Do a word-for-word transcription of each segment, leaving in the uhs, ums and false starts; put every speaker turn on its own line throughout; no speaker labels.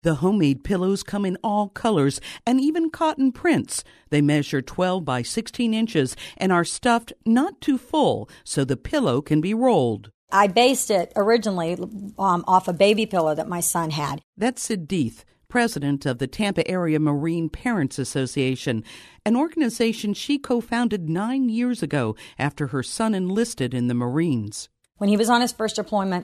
The homemade pillows come in all colors and even cotton prints. They measure twelve by sixteen inches and are stuffed not too full so the pillow can be rolled.
I based it originally um, off a baby pillow that my son had.
That's Sid Deeth, president of the Tampa Area Marine Parents Association, an organization she co-founded nine years ago after her son enlisted in the Marines.
When he was on his first deployment,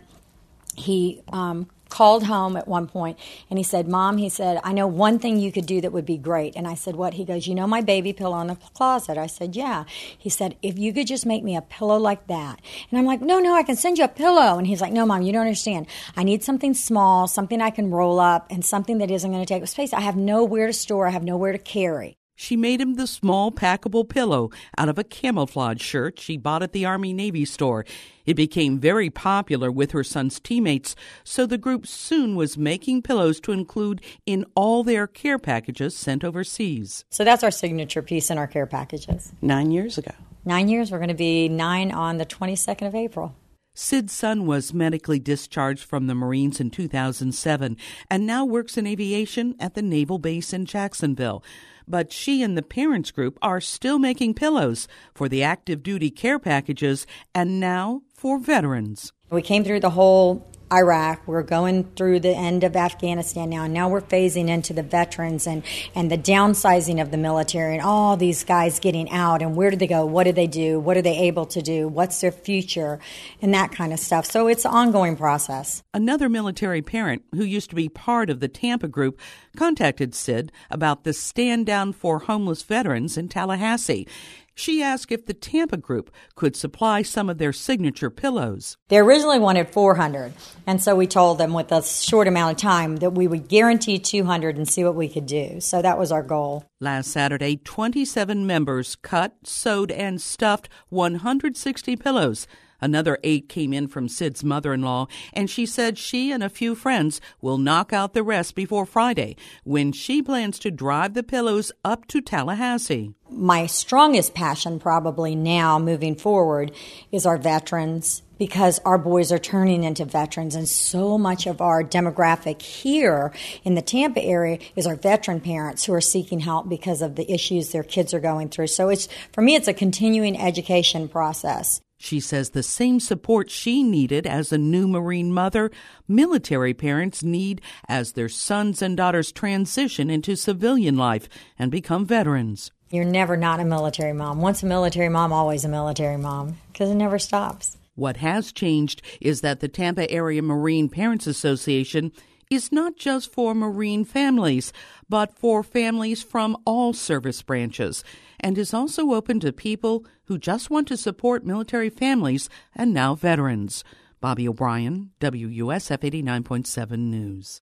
he um, called home at one point and he said, Mom, he said, I know one thing you could do that would be great. And I said, what? He goes, you know my baby pillow in the closet? I said, yeah. He said, if you could just make me a pillow like that. And I'm like, no, no, I can send you a pillow. And he's like, no, Mom, you don't understand. I need something small, something I can roll up, and something that isn't going to take up space. I have nowhere to store. I have nowhere to carry.
She made him the small packable pillow out of a camouflage shirt she bought at the Army-Navy store. It became very popular with her son's teammates, so the group soon was making pillows to include in all their care packages sent overseas.
So that's our signature piece in our care packages.
Nine years ago.
Nine years. We're going to be nine on the twenty-second of April.
Sid's son was medically discharged from the Marines in two thousand seven and now works in aviation at the Naval Base in Jacksonville. But she and the parents group are still making pillows for the active duty care packages and now for veterans.
We came through the whole Iraq. We're going through the end of Afghanistan now, and now we're phasing into the veterans and, and the downsizing of the military and all these guys getting out and where do they go, what do they do, what are they able to do, what's their future, and that kind of stuff. So it's an ongoing process.
Another military parent who used to be part of the Tampa group contacted Sid about the Stand Down for Homeless Veterans in Tallahassee. She asked if the Tampa group could supply some of their signature pillows.
They originally wanted four hundred, and so we told them with a short amount of time that we would guarantee two hundred and see what we could do. So that was our goal.
Last Saturday, twenty-seven members cut, sewed, and stuffed one hundred sixty pillows. Another eight came in from Sid's mother-in-law, and she said she and a few friends will knock out the rest before Friday, when she plans to drive the pillows up to Tallahassee.
My strongest passion probably now moving forward is our veterans, because our boys are turning into veterans, and so much of our demographic here in the Tampa area is our veteran parents who are seeking help because of the issues their kids are going through. So it's, for me, it's a continuing education process.
She says the same support she needed as a new Marine mother, military parents need as their sons and daughters transition into civilian life and become veterans.
You're never not a military mom. Once a military mom, always a military mom, because it never stops.
What has changed is that the Tampa Area Marine Parents Association is not just for Marine families, but for families from all service branches, and is also open to people who just want to support military families and now veterans. Bobby O'Brien, W U S F eighty-nine point seven News.